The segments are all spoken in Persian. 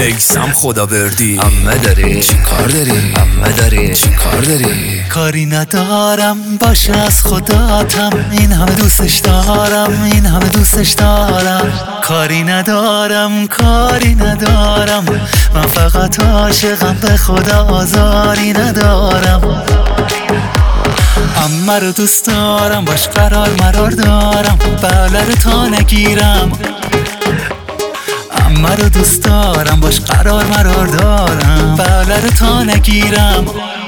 میسم خداوردی. عمه داری چی کار داری؟ عمه داری چی کار داری؟ کاری ندارم باشه از خداتم، این همه دوستش دارم، این همه دوستش دارم. کاری ندارم کاری ندارم، من فقط عاشقم به خدا آزاری ندارم. عمه رو دوست دارم باش قرار مرار دارم، بله رو تا نگیرم. عمه رو دوست دارم باش قرار مرار دارم، بله رو تا نگیرم.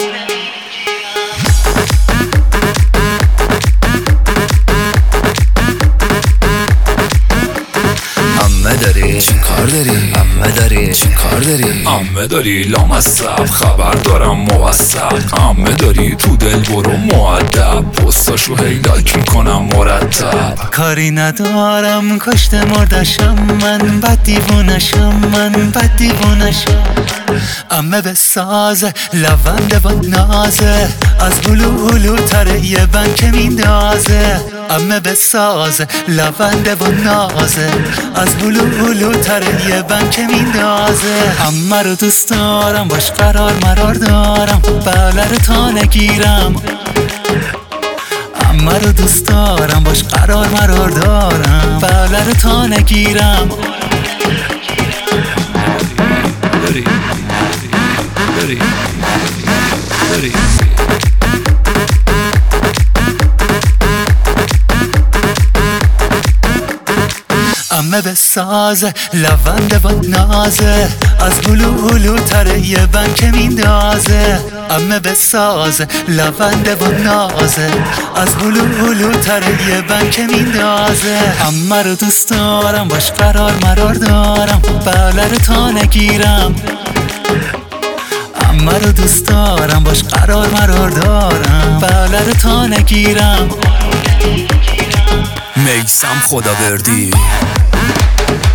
عمه داری چی کار داری؟ عمه داری چی کار داری؟ عمه داری لامصب خبر دارم موثق. عمه داری تو دل برو مؤدب، پستاشو هی لایک میکنم مرتب. کاری ندارم کشته مردشم من، بد دیوونشم من، بد دیوونشم. عمه بسازه لونده با نازه، از هلو هلو تره یه بند که میندازه. عمه بسازه لونده با نازه، از هلو هلو تره یه بند که میندازه. عمه رو دوست دارم باش قرار مرار دارم، بله رو تا نگیرم. عمه رو دوست دارم باش قرار مرار دارم، بله رو تا نگیرم. داری داری داری عمه بسازه لونده با نازه، از هلو هلو تره یه بند که میندازه. عمه بسازه لونده با نازه، از هلو هلو تره یه بند که میندازه. عمه رو دوست دارم باش قرار مرار دارم، بله رو تا نگیرم. عمه رو دوست دارم باش قرار مرار دارم، بله رو تا نگیرم. میسم خداوردی.